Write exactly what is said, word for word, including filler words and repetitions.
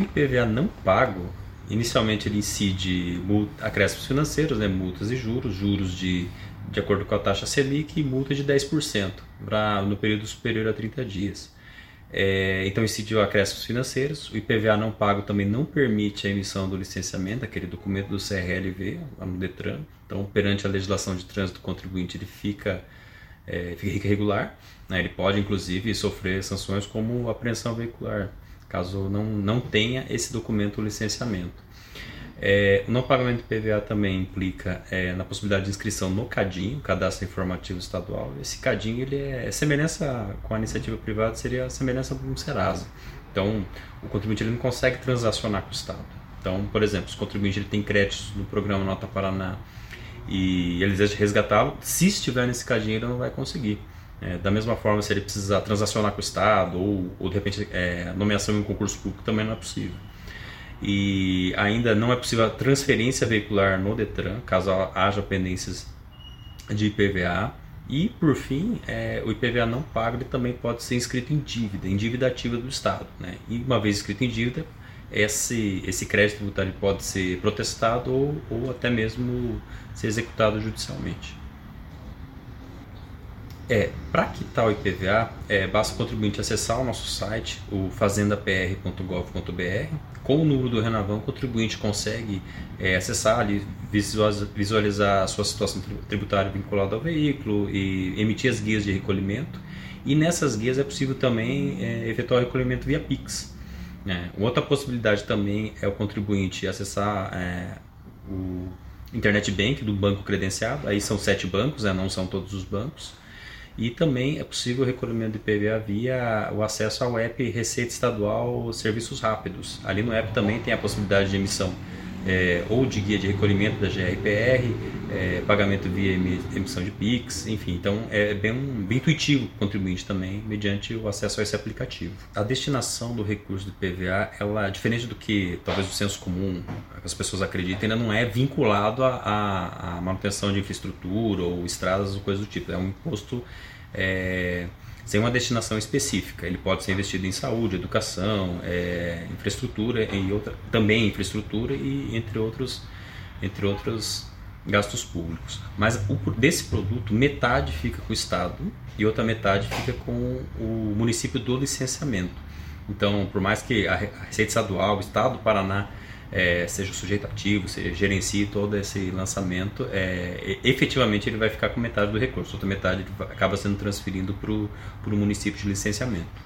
I P V A não pago, inicialmente ele incide acréscimos financeiros, né, multas e juros, juros de, de acordo com a taxa Selic e multa de dez por cento pra, no período superior a trinta dias. É, então incidiu acréscimos financeiros. O I P V A não pago também não permite a emissão do licenciamento, aquele documento do C R L V, lá no Detran. Então, perante a legislação de trânsito do contribuinte, ele fica, é, fica irregular, né? Ele pode, inclusive, sofrer sanções como apreensão veicular, caso não, não tenha esse documento, o licenciamento. É, o não pagamento de I P V A também implica é, na possibilidade de inscrição no CADINho, Cadastro Informativo Estadual. Esse CADINho, ele é semelhança com a iniciativa privada, seria a semelhança com o Serasa. Então, o contribuinte ele não consegue transacionar com o Estado. Então, por exemplo, se o contribuinte ele tem créditos no programa Nota Paraná e ele deseja resgatá-lo, se estiver nesse CADINho, ele não vai conseguir. É, da mesma forma, se ele precisar transacionar com o Estado ou, ou de repente, é, nomeação em um concurso público, também não é possível. E ainda não é possível a transferência veicular no Detran, caso haja pendências de I P V A. E, por fim, é, o I P V A não pago ele também pode ser inscrito em dívida, em dívida ativa do Estado, né? E uma vez inscrito em dívida, esse, esse crédito tributário pode ser protestado ou, ou até mesmo ser executado judicialmente. É, para quitar o I P V A, é, basta o contribuinte acessar o nosso site, o fazenda p r ponto gov ponto b r. Com o número do Renavan, o contribuinte consegue é, acessar ali, visualizar a sua situação tributária vinculada ao veículo e emitir as guias de recolhimento. E nessas guias é possível também é, efetuar o recolhimento via Pix. É, outra possibilidade também é o contribuinte acessar é, o Internet Bank do banco credenciado. Aí são sete bancos, né, não são todos os bancos. E também é possível o recolhimento de I P V A via o acesso ao app Receita Estadual Serviços Rápidos. Ali no app também tem a possibilidade de emissão é, ou de guia de recolhimento da G R P R, é, pagamento via emissão de Pix, enfim. Então é bem, bem intuitivo o contribuinte também, mediante o acesso a esse aplicativo. A destinação do recurso do I P V A, ela, diferente do que talvez o senso comum, as pessoas acreditam, ainda não é vinculado à manutenção de infraestrutura ou estradas ou coisa do tipo. É um imposto É, sem uma destinação específica. Ele pode ser investido em saúde, educação, é, infraestrutura e outra, também infraestrutura e entre outros, entre outros gastos públicos. Mas o, desse produto, metade fica com o Estado e outra metade fica com o município do licenciamento. Então, por mais que a Receita Estadual, o Estado do Paraná É, seja o sujeito ativo, seja gerencie todo esse lançamento, é, efetivamente ele vai ficar com metade do recurso, outra metade acaba sendo transferido para o município de licenciamento.